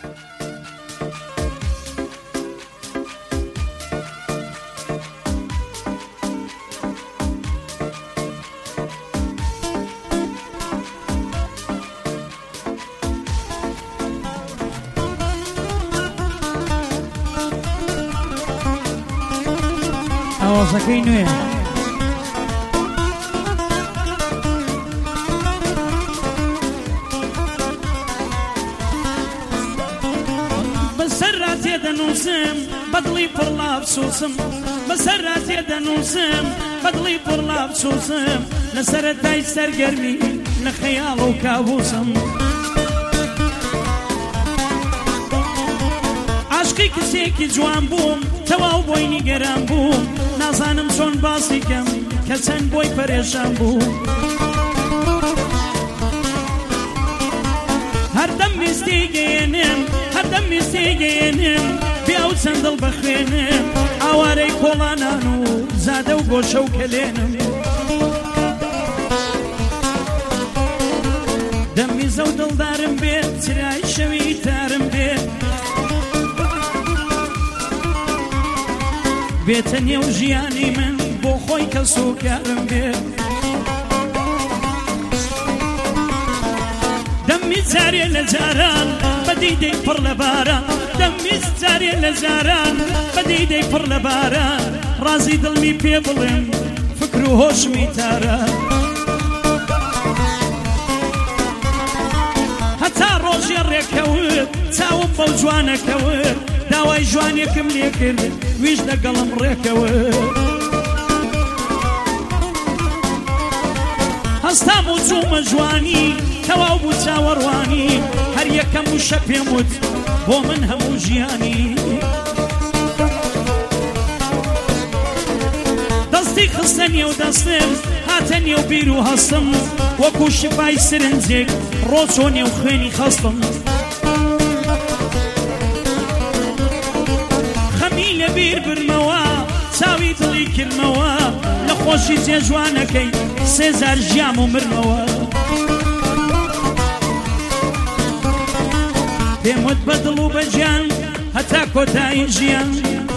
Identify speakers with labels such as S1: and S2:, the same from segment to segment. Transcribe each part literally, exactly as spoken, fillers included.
S1: ئاوازەکەی نوێ
S2: بەسەر راتێ دەنووسم بەدڵی پڕ لافسووسم بەسەر راتێ دەنووسم بەدڵی پڕ لافسووسم لە سەرەتای سەرگەرمی لە خەیاڵ و کابوسم عاشقی کچێکی جوان بووم تەواو بۆی نیگەران بووم نازانم چۆن باسی کەم کە چەند بۆی پەرێشان بوو هەردەم ویستی گەێنم هەردەم ویستی گەێنم بیا و چەند دڵ بەخوێنم ئاوارەی کۆڵانان و زادە و گۆشە و کەلێنم دەمیزە و دڵدارم بێت چرای شەوی تارم بێت بێتە نێو ژیانی من بۆ خۆی کەس و کارم بێت دەمی جارێ لە جاران بەدیدەی پڕ لە باران دەمی جارێ لە جاران بەدیدەی پڕ لە باران ڕازی دڵمی پێ بڵێم فکر و هۆشمی تارە هەتا ڕۆژێ ڕێکەوت چاوم بەو جوانەکەوت داوای جوانێکم لێ کرد ویش لەگەڵم ڕێکەوت هەستام و چوومە جوانی تەواو بوو چاوەڕوانی هەر یەکەم وشە پێم وت بۆ من هەموو ژیانی دەستی خستە نێو دەستم هاتە نێو بیر و هەستم وەکو شفای سرنجێک ڕۆچۆ نێو خوێنی خەستم خەمی لە بیر برمەوە چاوی دڵی کردمەوە لە خۆشی جێ جوانەکەی سێزار ژیام و مرمەوە پێم وت بە دڵ و بە گیان هەتا کۆتایی ژیان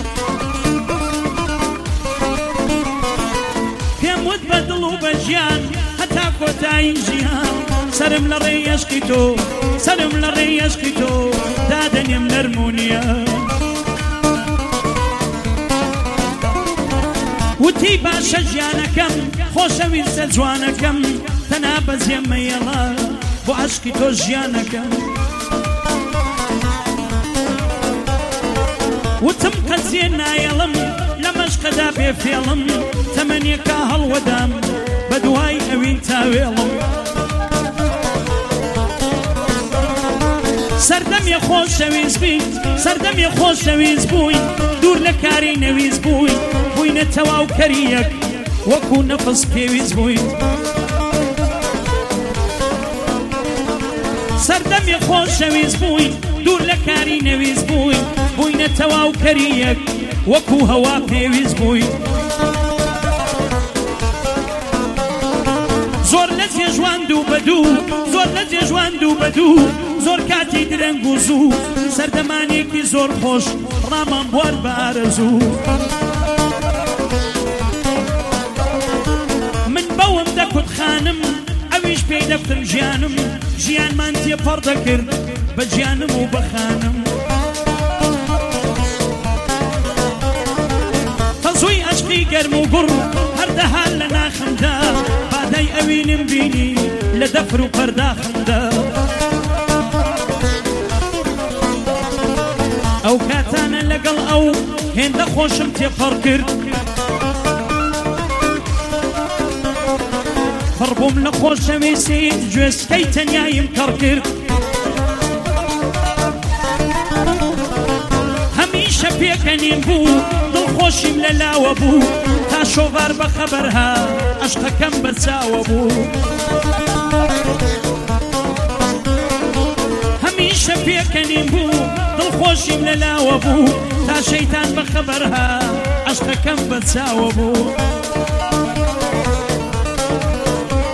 S2: پێم وت بە دڵ و بە گیان هەتا کۆتایی ژیان سرم لە ڕێی عەشقی تۆ سرم لە ڕێی عەشقی تۆ دادەنێم نەرمونیە وتی باشە ژیانەکەم خۆشەویستە جوانەکەم تەنها بەزێم مەیەڵە بۆ عەشقی تۆ ژیانەکەم وتم قەزیە نایەڵم لە مەشقەدا بێفێڵم تەمەنیەکە هەڵوەدام بە دوای ئەوین تاوێڵم سەردەمی خۆشەویست بووی سەردەمی خۆشەویست بووی دوور لە کاری نەویست بووی بووینە تەواو کەریەک وەکو نەفس پێویست بووی سەردەمی خۆشەویست بووی دوور لە کاری نەویست بووی بووینە تەواو کەریەک وەکو هەوا پێویست بووی زۆر لە جێژواند و بەدوو زۆر لە جێژواند و بەدوو زۆر کاتی درەنگ و زوو سەردەمانێکی زۆر خۆش ڕامان بوار بە ئارەزوو من بەوم دەکوت خانم ئەویش پێی دەفتم ژیانم ژیانمان تێپەڕ دەکرد بە گیانم و بە خانم تەزووی عەشقی گەرم و گوڕ هەردەها لە ناخمدا بادای ئەوینم بینی لە دەفر و پەرداخمدا ئەو کاتانە لەگەڵ ئەو هێندە خۆشم تێپەڕ کرد پڕبووم لە خۆشەویستی گوێسکەی تەنیایم کەڕ کرد هەمیشە پێکەنیم بوو دڵخۆشیم لە لاوە بوو تا شۆڤار بە خەبەرها عەشقەکەم بەرچاوە بوو هەمیشە پێکەنیم بوو دڵخۆشیم لە لاوە بوو تا شەیتان بە خەبەرها عەشقەکەم بەرچاوە بوو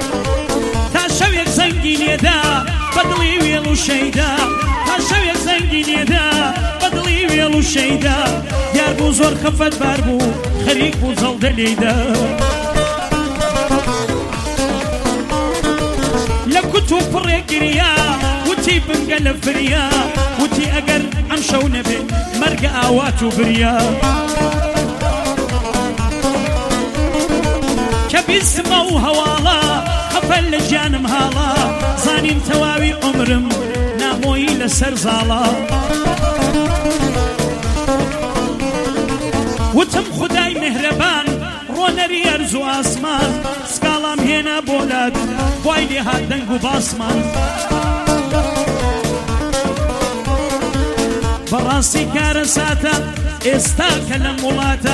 S2: تا شەوێک زەنگی لێدا بە دڵی وێڵ و شەیدا تا شەوێک زەنگی سەروی لێدا بەدڵی وێڵ و شەیدا دیار بوو زۆر خەفەت بار بوو خەریک بوو زەڵدە لێیدا لە کوت و پڕێ گریا وتی بنگە لە فریا وتی ئەگەر ئەم شەو نەبێ مەرگە ئاوات و بریا کە بیستمە و هەواڵا خەفەت لە گیانم هاڵا زانیم تەواوی عومرم نامۆیی لەسەر زاڵا وتم خودای مهرەبان ڕۆنەری ئەرز و ئاسمان سکاڵام هێنا بۆلات وای لێ هات دەنگ و باسمان بەڕاستی کارە ساتە ئێستا کە لەم وڵاتە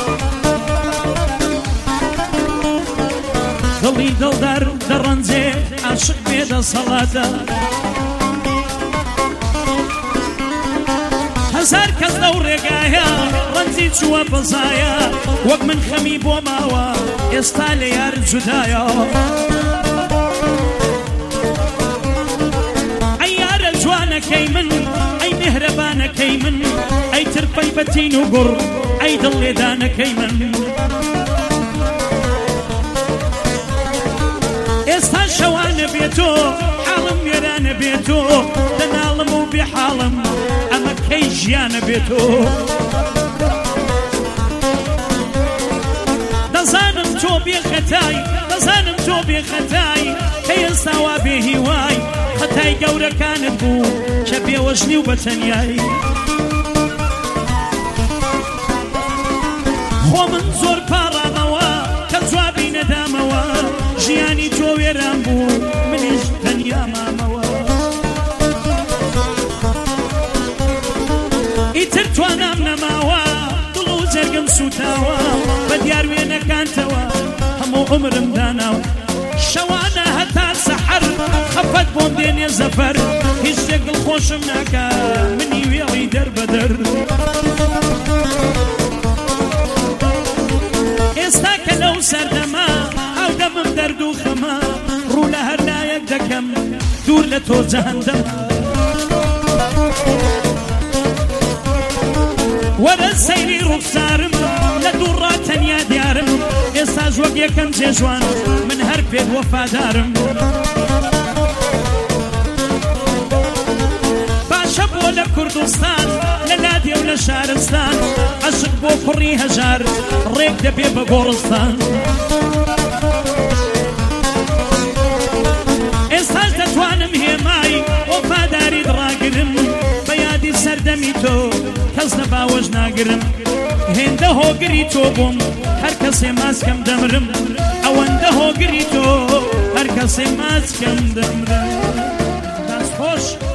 S2: دڵی دڵدار دەڕەنجێ عاشق بێدە سەڵاتە هەزار کەس لەو ڕێگایە ڕەنجی چووە بەزایە وەک من خەمی بۆ ماوە ئێستا لە یار جودایە ئەی یارە جوانەکەی من ئەی مهرەبانەکەی من ئەی ترپەی بەتین و گوڕ ئەی دڵ لێدانەکەی من ئێستا شەوانە بێتۆ حاڵم وێرانە بێتۆ دەناڵم و بێحاڵم ئەمە کەی ژیانە بێتۆ دەزانم تۆ بێخەتای دەزانم تۆ بێخەتای کە ئێستا وا بێهیوای خەتای گەورەکانت بوو کە بێوەژنی و بەتەنیایی خۆ من زۆر پاڕامەوە کە جوابی نەدامەوە ژیانی تۆ وێران بوو منیش تەنیا مامەوە ئیتر توانام نەماوە دڵ و جەرگم سوتاوە بە دیار وێنەکانتەوە هەموو عومرم داناوە شەوانە هەتا سەحەر خەفەت بۆم دێنێ زەفەر هیچ شتێک دڵخۆشم ناکا منی وێڵی دەربەدەر ئێستا کە لەو سەردەما ئەو دەمم دەرد و خەمە ڕوو لە هەر لایەک دەکەم دوور لە تۆ جەهەندەم وەرە سەیری ڕوخسارم لە دووڕا تەنیا دیارم ئێستاش وەک یەکەم جێژوان من هەر پێت وەفادارم باشە بۆ لە کوردستان لە لادێ و لە شارستان عەشق بۆ کوڕی هەژار ڕێک دەبێ بە گۆڕستان ئێستاش دەتوانم هێمای وەفاداری دڕاگرم بە یادی سەردەمی تۆ کەس لە باوەش ناگرم هێندە هۆگری تۆ بووم هەر کەسێ ماسکەم دەمرم ئەوەندە هۆگری تۆ هەر کەسێ ماسکەم دەمرم دەست خۆش